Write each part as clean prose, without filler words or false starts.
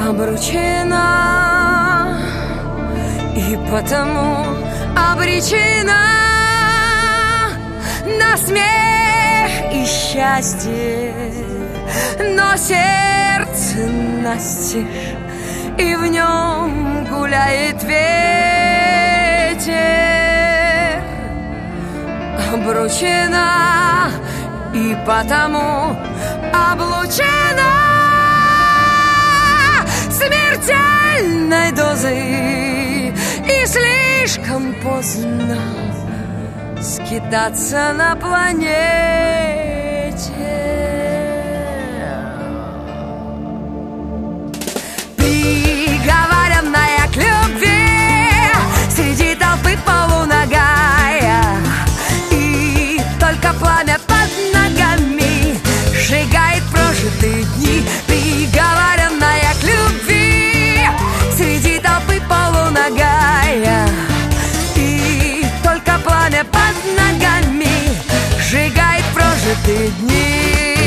обручена и потому обречена на смех и счастье, но сердце настежь, и в нем гуляет ветер. Обручена и потому облучена смертельной дозой, и слишком поздно скитаться на планете. Приговоренная к любви среди толпы полуногая, и только пламя под ногами сжигает прожитые дни. Приговоренная к любви среди толпы полуногая, и только пламя под ногами сжигает прожитые дни.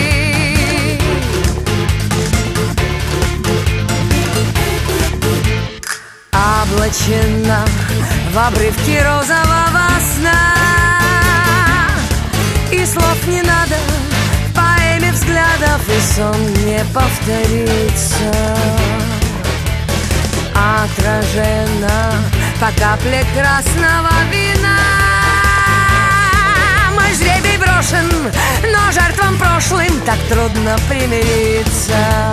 Облачена в обрывки розового сна, и слов не надо, в поэме взглядов, и сон не повторится. Отражена по капле красного вина. Мой жребий брошен, но жертвам прошлым так трудно примириться.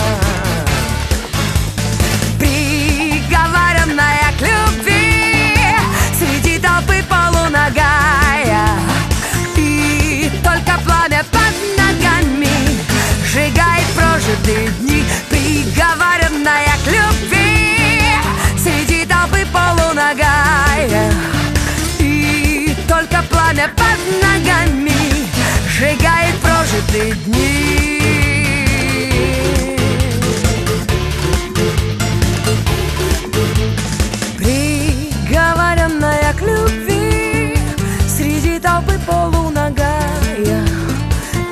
Приговоренная к любви среди толпы полуногая, и только пламя под ногами сжигает прожитые дни. Приговоренная к любви среди толпы полуногая, и только пламя под ногами сжигает прожитые дни. Приговоренная к любви среди толпы полуногая,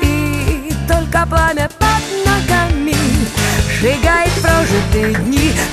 и только пламя под ногами сжигает прожитые дни.